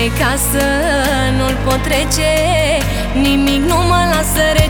de casă nu-l pot trece, nimic nu mă lasă